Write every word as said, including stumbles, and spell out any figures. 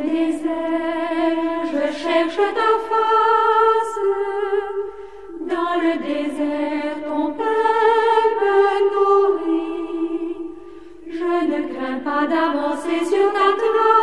désert, je cherche ta face. Dans le désert, ton pain me nourrit. Je ne crains pas d'avancer sur ta trace.